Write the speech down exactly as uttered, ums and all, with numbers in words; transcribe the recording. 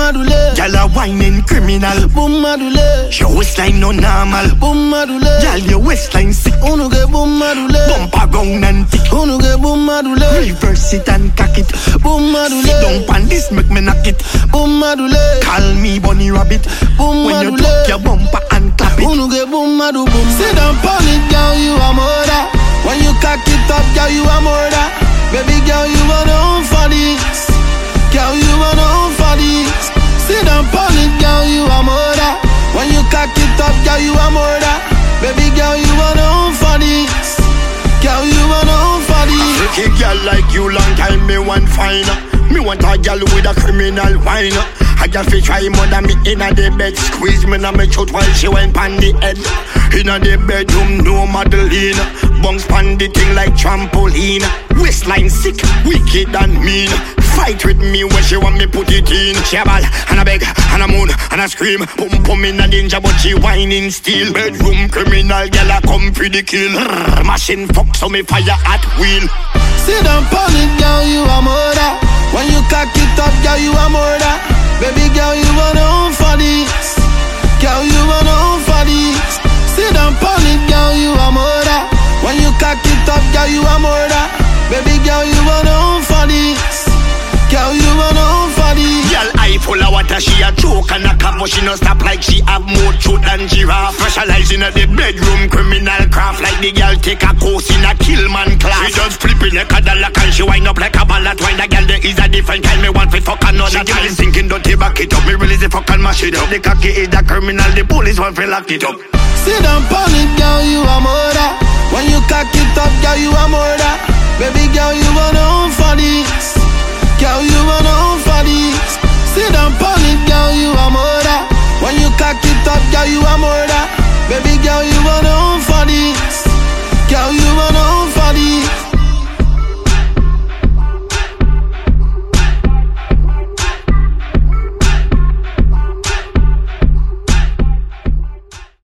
madule. Girl a whining criminal. Boom madule. Your waistline no normal. Boom madule. Girl your waistline sick. Unu get boom madule. Bumper round and thick. Unu get boom madule. Reverse it and cock it. Boom madule. Sit down pan this make me knock it. Boom madule. Call me bunny rabbit. Boom when madule. you tuck your bumper and clap it. Unu get boom madu boom. Sit down pan it, girl, you a murder. When you cock it up, girl, you a murder. Baby girl, you a known for this. Girl, you a known for this. Sit down pan it, girl, you a murder. When you cock it up, girl, you a murder. Baby girl, you a known for this. Girl, you a known for this. Freaky girl like you, long time me want find. Me want a girl with a criminal wine. I just fi try mother me inna the bed. Squeeze me na me throat while she went pan the head. Inna the bedroom, no Madeline. Bounce pan the thing like trampoline. Waistline sick, wicked and mean. Fight with me when she want me put it in. She a ball, and a beg, and a moan, and a scream. Pum pum in a danger, but she whining still. Bedroom criminal, girl a come for the kill. Rrr, machine fuck, so me fire at wheel. Sit down pan it, girl, you a murder. When you cock it up, girl, you a murder. Baby girl, you a known for this. Girl, you a known for this. Sit down pan it, girl, you a murder. When you cock it up, girl, you a murder. Baby girl, you a known for this. Girl, you a known for this. Girl, eye full of water, she a choke and a cap, but she no stop like she have more truth than giraffe. Specializing at the bedroom, criminal craft. Like the girl take a course in a kill man class. She just flipping like a dollar and she wind up like a ballad. Wine a girl, there is a different kind. Me want fi fuck another time. She thinking don't back it up. Me release the fuck and mash it up. The cocky is a criminal, the police want fi lock it up. Sit down pan it, girl, you a murder. When you cock it up, girl, you a murder. Baby girl, you